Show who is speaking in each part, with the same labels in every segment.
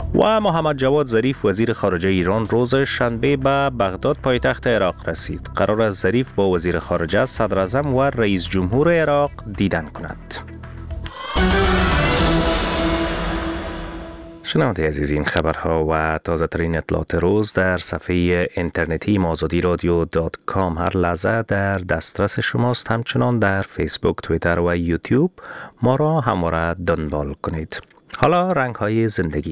Speaker 1: و محمد جواد ظریف وزیر خارجه ایران روز شنبه به بغداد پایتخت عراق رسید. قرار است ظریف با وزیر خارجه، صدر اعظم و رئیس جمهور عراق دیدن کند. شنونده عزیز، این خبرها و تازه ترین اطلاعات روز در صفحه اینترنتی mazodiradio.com هر لحظه در دسترس شماست. همچنان در فیسبوک، توییتر و یوتیوب ما را همواره دنبال کنید. حالا رنگ های زندگی.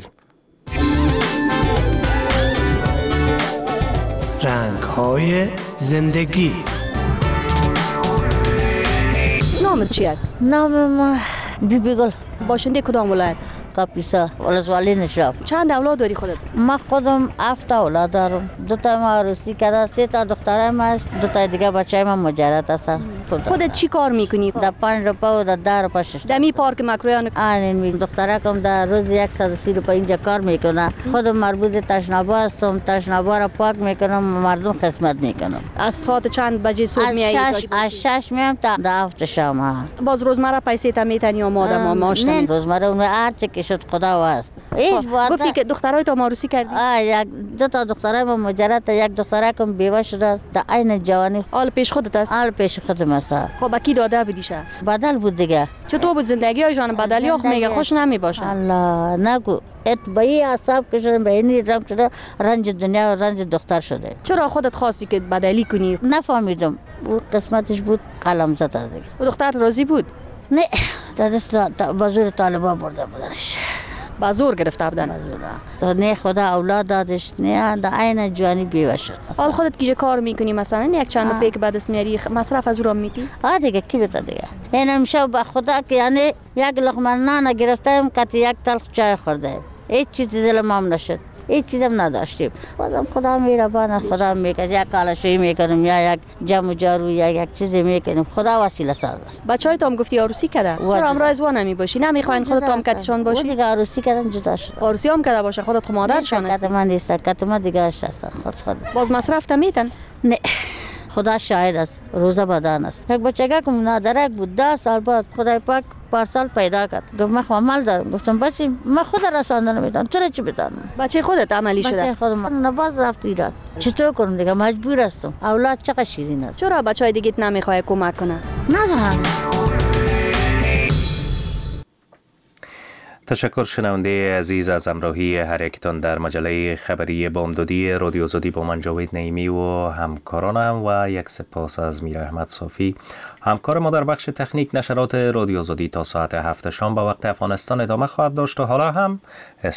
Speaker 2: رنگ های زندگی.
Speaker 3: نامت چی است؟
Speaker 4: نام ما بیبی گل.
Speaker 3: باشنده کدام ولایت؟
Speaker 4: کاپیسا ولسوالی نشاب.
Speaker 3: چند اولاد داری خودت؟
Speaker 4: ما خودم 7 اولاد دارم. 2 تا ما عروسی کرده، 3 تا دخترم هست، 2 تا دیگه بچه ما مجرد هستن.
Speaker 3: خودت چی کار میکنی؟
Speaker 4: در 5 روپا و در 10 روپا شش.
Speaker 3: دمی پارک مکرویان.
Speaker 4: آنین دخترکم در روز 130 روپا اینجا کار میکنه. خودم مربوط تشنابا هستم. تشنابا را پاک میکنم، مردم خدمت میکنم.
Speaker 3: از ساعت چند بجه صبح میایی؟
Speaker 4: از 6 میام تا 7 شام.
Speaker 3: باز روزمره پیسه تا میتنی یا مادر معاش
Speaker 4: نه روزمره اون هر چه که شد خدا واسه.
Speaker 3: گفتی که دخترای تو عروسی کردی؟
Speaker 4: یک 2 تا دخترم مجرد، یک دخترکم بیوه شده است. در عین جوانی.
Speaker 3: حال پیش خودت است؟
Speaker 4: حال پیش خودم است.
Speaker 3: خب کی داده بودیشه؟
Speaker 4: بدل بود دیگه.
Speaker 3: چطور بود زندگی جان؟ بدلی آخ میگه خوش نمی باشه.
Speaker 4: الله نگو. اتبایی اعصاب که شدن به این رنگ شده، رنج دنیا و رنج دختر شده.
Speaker 3: چرا خودت خواستی که بدلی کنی؟
Speaker 4: نفهمیدم. بود قسمتش بود قلم زد دیگه.
Speaker 3: و دختر راضی بود؟
Speaker 4: نه تا دست بازور طالبا برده بودنش.
Speaker 3: بازور گرفته بودن.
Speaker 4: تو نه خدا اولاد دادش، نه در عین جوانی بیوه شد.
Speaker 3: حال خودت کیجا کار میکنی؟ مثلا یک چند روپیه که بعد از میاری مصرف از او را میدی؟
Speaker 4: دیگه کی بده دیگه. این همیشه به خدا که یعنی یک لقمه نان گرفتم که یک تلخ چای خوردم. هیچ چیزی دلم هم نشد. هیچ چیزم نداشتیم. بازم خدا مهربان، خدا میکنه. یک کالاشویی میکنم یا یک جمع جارو یا یک چیزی میکنم. خدا وسیله ساز است.
Speaker 3: بچهای تو هم گفتی عروسی کرده؟ چرا امرای ازوان نمی باشی؟ نمیخواین خودت هم کتشان باشی؟
Speaker 4: دیگه عروسی کردن جدا شد.
Speaker 3: عروسی هم کرده باشه خودت مادرشان هستی.
Speaker 4: من نیستم، کتم دیگه هستن. خود
Speaker 3: باز مصرف میدن؟
Speaker 4: نه خدا شاهد است، روزه بدن است. یک بچگی که نادرک بود 10 سال بعد خدای پاک پارسال پیدا کرد. گفت من عمل دارم. گفتم بچه من خود رساندن میدم، تو را چی بدانم؟
Speaker 3: بچه خودت عملی شده؟
Speaker 4: بچه خودم نباز رفت ایران. چطور کنم دیگه؟ مجبور هستم. اولاد چقدر شیرین است.
Speaker 3: چرا بچهای دیگه نمیخواد کمک کنه؟
Speaker 4: ندارم.
Speaker 1: تشکر شنونده عزیز از همراهی هر یکتان در مجله خبری بامدادی رادیو آزادی با من جاوید نعیمی و همکارانم و یک سپاس از میر احمد صافی همکار ما در بخش تکنیک. نشرات رادیو آزادی تا ساعت 7 شام به وقت افغانستان ادامه خواهد داشت و حالا هم